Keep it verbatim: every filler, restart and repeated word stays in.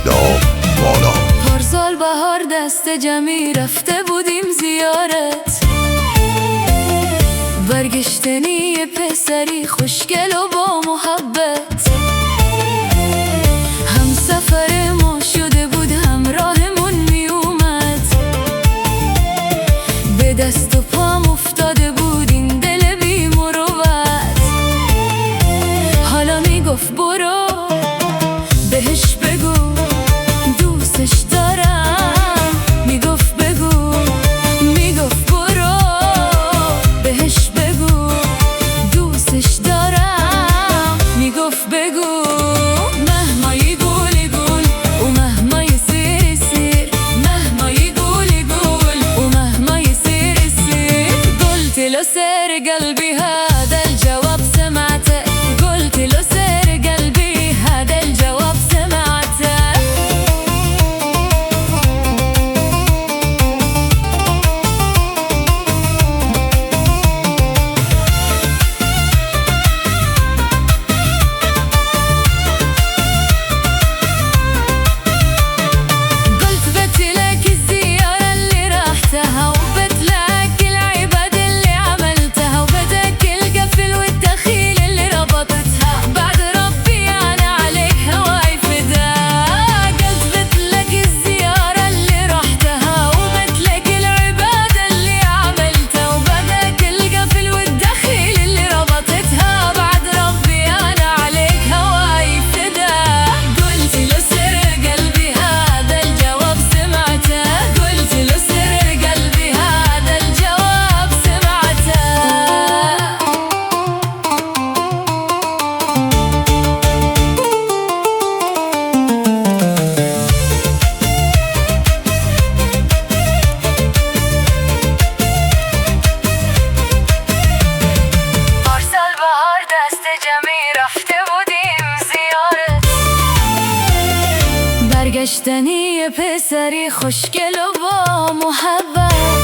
مهداب بالا. پارسال بهار دست جمعی رفته بودیم زیارت، برگشتنی پسری خوشگل و با محبت. هم سفر ما شده بود همراهمون می اومد، به دست و پام افتاده بود این دل بی مروت. حالا می گفت برو بهش بگو دوستش دارم، میگفت بگو، میگفت برو بهش بگو دوستش دارم، میگفت بگو. مهمایی گولی گول و مهمای سیر سیر، مهمایی گولی گول و مهمای سیر سیر. قلت له سر قلبي هذا الجواب سمعته، قلت له سر قلبي هذا الجواب سمعته. قلت بتلك الزيارة اللي رحتها، وبتلك العباد اللي عملتها، وبدك القفل والدخيل اللي ربطتها. بعد ربي أنا عليك هواي فداك. قلت بتلك الزيارة اللي رحتها، وبتلك العباد اللي عملتها، وبدك القفل والدخيل اللي ربطتها. بعد ربي أنا عليك هواي فداك. قلت له سر قلبي هذا الجواب سمعته، قلت له سر قلبي هذا الجواب سمعته. پارسال بهار دست جمعی رفته بودیم زیارت، برگشتنی پسری خوشگل و با محبت.